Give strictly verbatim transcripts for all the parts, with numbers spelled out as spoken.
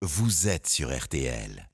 vous êtes sur R T L.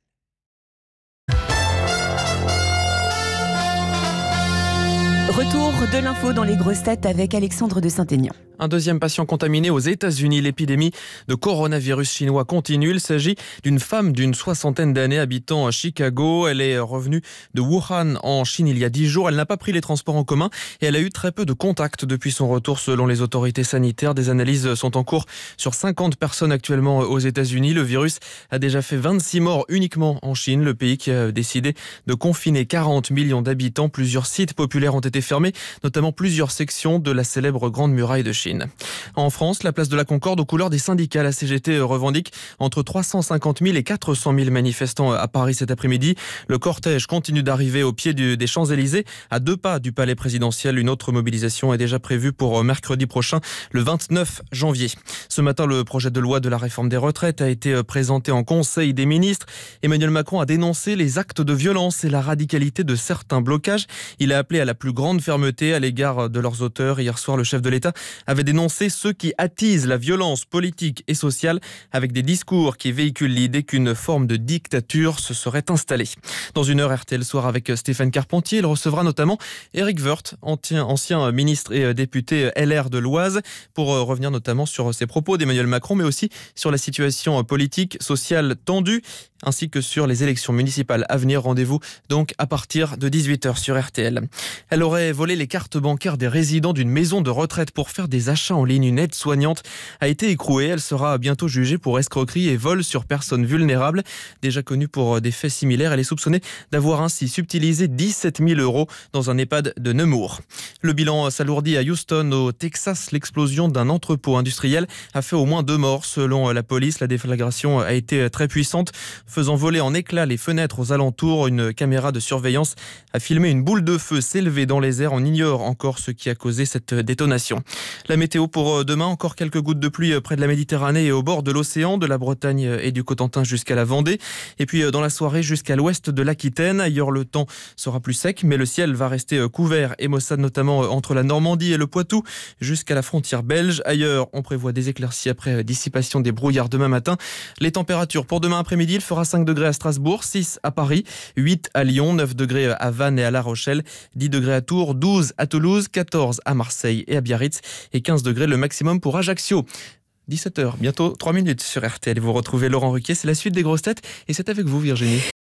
Retour de l'info dans les grosses têtes avec Alexandre de Saint-Aignan. Un deuxième patient contaminé aux États-Unis. L'épidémie de coronavirus chinois continue. Il s'agit d'une femme d'une soixantaine d'années habitant à Chicago. Elle est revenue de Wuhan en Chine il y a dix jours. Elle n'a pas pris les transports en commun et elle a eu très peu de contacts depuis son retour selon les autorités sanitaires. Des analyses sont en cours sur cinquante personnes actuellement aux États-Unis. Le virus a déjà fait vingt-six morts uniquement en Chine, le pays qui a décidé de confiner quarante millions d'habitants. Plusieurs sites populaires ont été fermés, notamment plusieurs sections de la célèbre Grande Muraille de Chine. En France, la place de la Concorde aux couleurs des syndicats. La C G T revendique entre trois cent cinquante mille et quatre cent mille manifestants à Paris cet après-midi. Le cortège continue d'arriver au pied du, des Champs-Élysées, à deux pas du palais présidentiel. Une autre mobilisation est déjà prévue pour mercredi prochain, le vingt-neuf janvier. Ce matin, le projet de loi de la réforme des retraites a été présenté en Conseil des ministres. Emmanuel Macron a dénoncé les actes de violence et la radicalité de certains blocages. Il a appelé à la plus grande fermeté à l'égard de leurs auteurs. Hier soir, le chef de l'État avait dénoncé ceux qui attisent la violence politique et sociale avec des discours qui véhiculent l'idée qu'une forme de dictature se serait installée. Dans une heure, R T L Soir avec Stéphane Carpentier. Il recevra notamment Éric Woerth, ancien ministre et député L R de l'Oise, pour revenir notamment sur ses propos d'Emmanuel Macron, mais aussi sur la situation politique, sociale tendue, ainsi que sur les élections municipales à venir. Rendez-vous donc à partir de dix-huit heures sur R T L. Elle aurait volé les cartes bancaires des résidents d'une maison de retraite pour faire des achats en ligne. Une aide-soignante a été écrouée. Elle sera bientôt jugée pour escroquerie et vol sur personnes vulnérables. Déjà connue pour des faits similaires, elle est soupçonnée d'avoir ainsi subtilisé dix-sept mille euros dans un EHPAD de Nemours. Le bilan s'alourdit à Houston, au Texas. L'explosion d'un entrepôt industriel a fait au moins deux morts. Selon la police, la déflagration a été très puissante, faisant voler en éclats les fenêtres aux alentours. Une caméra de surveillance a filmé une boule de feu s'élever dans les airs. On ignore encore ce qui a causé cette détonation. La météo pour demain, encore quelques gouttes de pluie près de la Méditerranée et au bord de l'océan, de la Bretagne et du Cotentin jusqu'à la Vendée. Et puis dans la soirée jusqu'à l'ouest de l'Aquitaine. Ailleurs, le temps sera plus sec, mais le ciel va rester couvert et maussade, notamment entre la Normandie et le Poitou jusqu'à la frontière belge. Ailleurs, on prévoit des éclaircies après dissipation des brouillards demain matin. Les températures pour demain après-midi, il fera cinq degrés à Strasbourg, six à Paris, huit à Lyon, neuf degrés à Vannes et à La Rochelle, dix degrés à Tours, douze à Toulouse, quatorze à Marseille et à Biarritz et quinze degrés le maximum pour Ajaccio. dix-sept heures, bientôt trois minutes sur R T L. Vous retrouvez Laurent Ruquier, c'est la suite des grosses têtes et c'est avec vous Virginie.